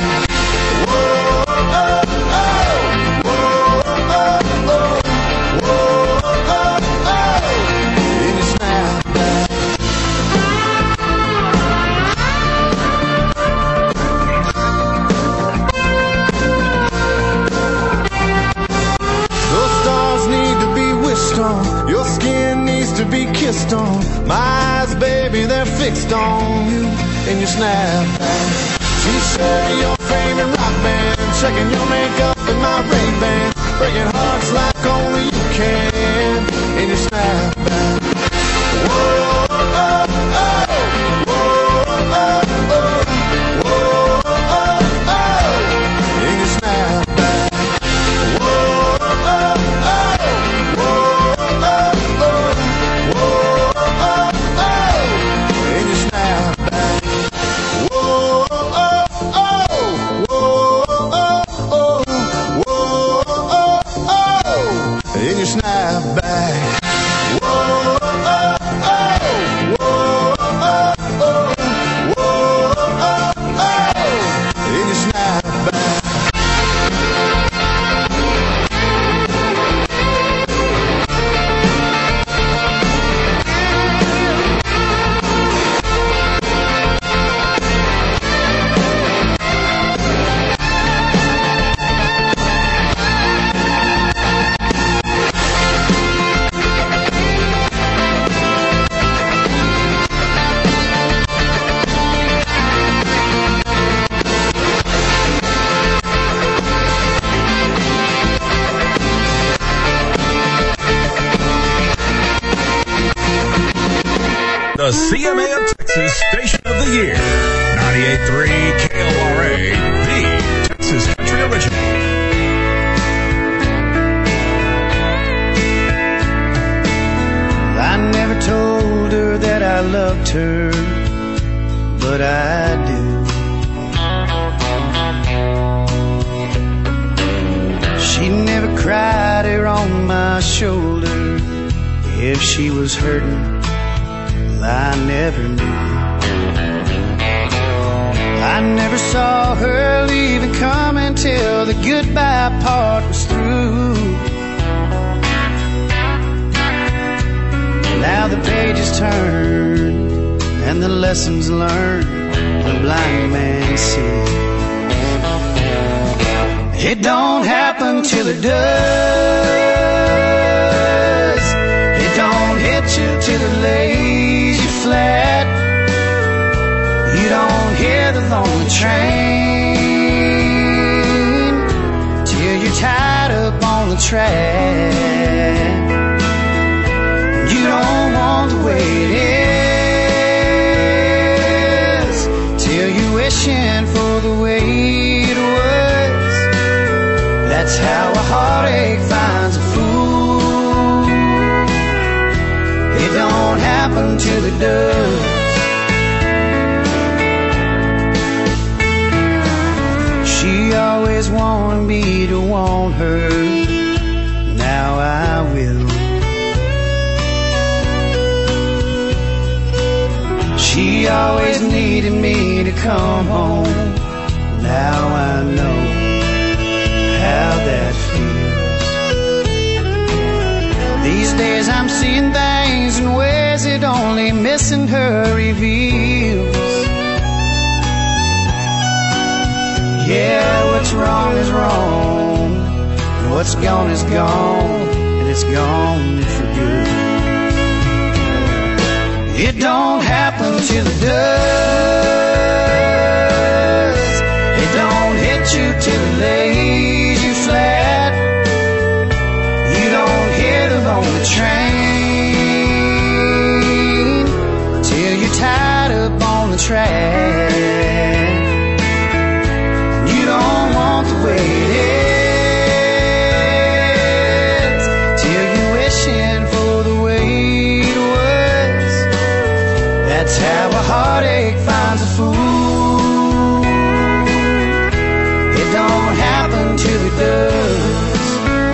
Your skin needs to be kissed on. My eyes, baby, they're fixed on you in your snapback. T-shirt, your favorite rock band. checking your makeup in my Ray-Ban, breaking hearts like only you can in your snapback. Whoa, oh, oh, whoa, oh, oh, whoa, oh, oh, in your snapback. Whoa, oh, oh, whoa, oh, oh, whoa, oh, oh, in your snapback. Whoa, oh, oh, whoa, oh, oh, whoa, oh, in your snapback. Whoa, oh, oh, whoa, oh, in your snapback. The CMA of Texas Station of the Year. 98.3 KORA, the Texas Country Original. I never told her that I loved her, but I do. She never cried her on my shoulder. If she was hurting, I never knew. I never saw her leaving coming till the goodbye part was through. Now the pages turn and the lessons learned, the blind man sees. It don't happen till it does. It don't hit you till it lays you flat. You don't hear the lonely train till you're tied up on the track. You don't want the way it is till you're wishing for the way it was. That's how a heartache finds a fool. It don't happen till it does. She always wanted me to want her. Now I will. She always needed me to come home. Now I know how that feels. These days I'm seeing things in ways that only missing her reveals. Yeah, what's wrong is wrong, and what's gone is gone, and it's gone for good. It don't happen till it does. It don't hit you till it lays you flat. You don't hear the lonely train till you're tied up on the track. You don't want the way it is till you're wishing for the way it was. That's how a heartache finds a fool. It don't happen till it does.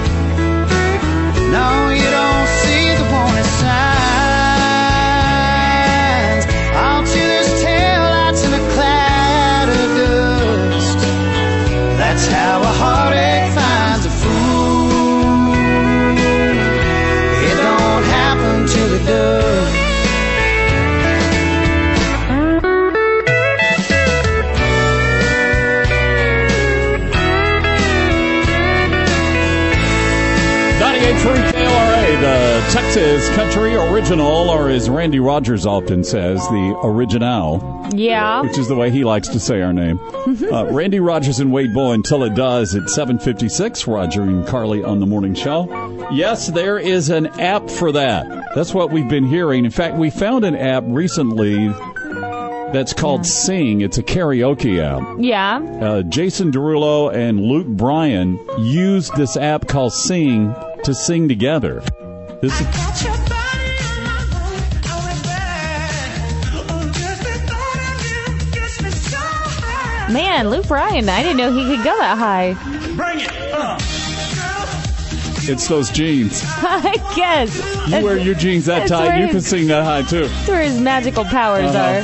No, you don't see the warning signs until there's taillights in a cloud of dust. That's how a heartache finds a fool. It don't happen till it does. 98.3 KLRA, the Texas is country original, or as Randy Rogers often says, the original. Yeah. Which is the way he likes to say our name. Randy Rogers and Wade Bull until it does at 7:56. Roger and Carly on the morning show. Yes, there is an app for that. That's what we've been hearing. In fact, we found an app recently that's called Sing. It's a karaoke app. Yeah. Jason Derulo and Luke Bryan used this app called Sing to sing together. This is... Man, Luke Bryan, I didn't know he could go that high. Bring it! It's those jeans. I guess. You wear your jeans that tight, you can sing that high, too. That's where his magical powers are.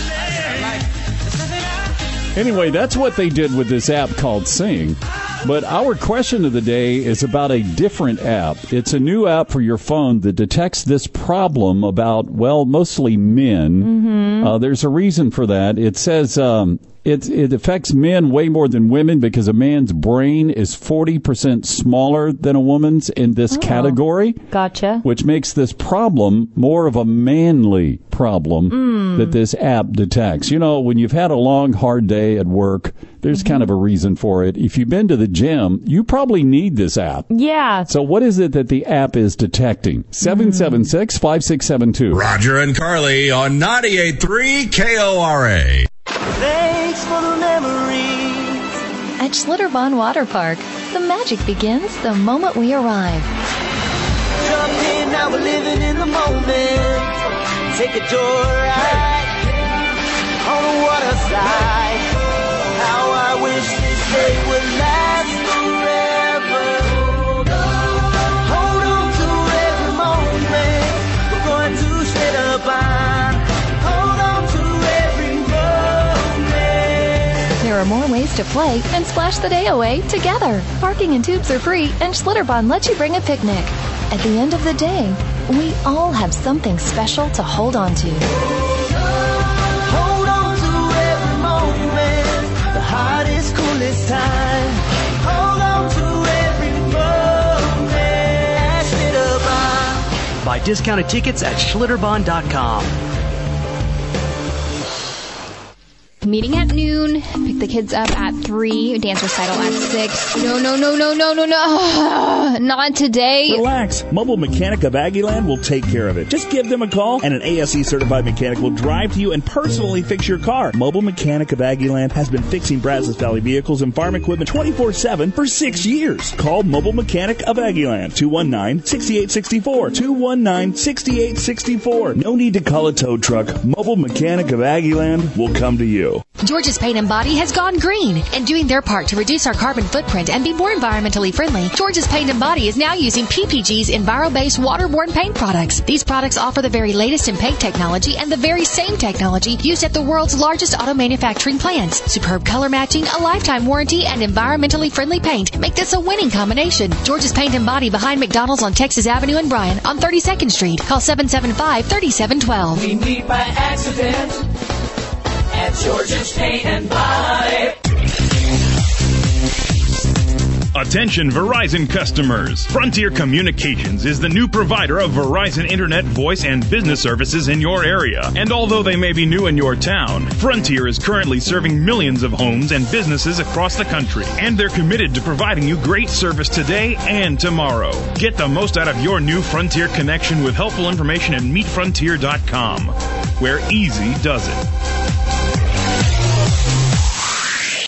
Anyway, that's what they did with this app called Sing. But our question of the day is about a different app. It's a new app for your phone that detects this problem about, well, mostly men. There's a reason for that. It says it affects men way more than women because a man's brain is 40% smaller than a woman's in this category. Gotcha. Which makes this problem more of a manly problem that this app detects. You know, when you've had a long, hard day at work, there's kind of a reason for it. If you've been to the gym, you probably need this app. Yeah. So what is it that the app is detecting? 776-5672. Roger and Carly on 98.3 KORA. Thanks for the memories. At Schlitterbahn Water Park, the magic begins the moment we arrive. Jump in, now we're living in the moment. Take a joyride on the water side. How I wish this day would last forever. Hold on to every moment. We're going to Schlitterbahn. Hold on to every moment. There are more ways to play and splash the day away together. Parking and tubes are free, and Schlitterbahn lets you bring a picnic. At the end of the day, we all have something special to hold on to. Hold on to every moment. The hottest, coolest time. Hold on to every moment. Schlitterbahn. Buy discounted tickets at Schlitterbahn.com. Meeting at noon, pick the kids up at 3, dance recital at 6. No, not today. Relax. Mobile Mechanic of Aggieland will take care of it. Just give them a call and an ASE certified mechanic will drive to you and personally fix your car. Mobile Mechanic of Aggieland has been fixing Brazos Valley vehicles and farm equipment 24/7 for 6 years. Call Mobile Mechanic of Aggieland, 219-6864. 219-6864. No need to call a tow truck. Mobile Mechanic of Aggieland will come to you. George's Paint and Body has gone green and doing their part to reduce our carbon footprint and be more environmentally friendly. George's Paint and Body is now using PPG's Enviro-based waterborne paint products. These products offer the very latest in paint technology and the very same technology used at the world's largest auto manufacturing plants. Superb color matching, a lifetime warranty, and environmentally friendly paint make this a winning combination. George's Paint and Body behind McDonald's on Texas Avenue in Bryan on 32nd Street. Call 775-3712. We meet by accident at George's Paint and Body. Attention Verizon customers. Frontier Communications is the new provider of Verizon Internet, voice, and business services in your area. And although they may be new in your town, Frontier is currently serving millions of homes and businesses across the country. And they're committed to providing you great service today and tomorrow. Get the most out of your new Frontier connection with helpful information at meetfrontier.com, where easy does it.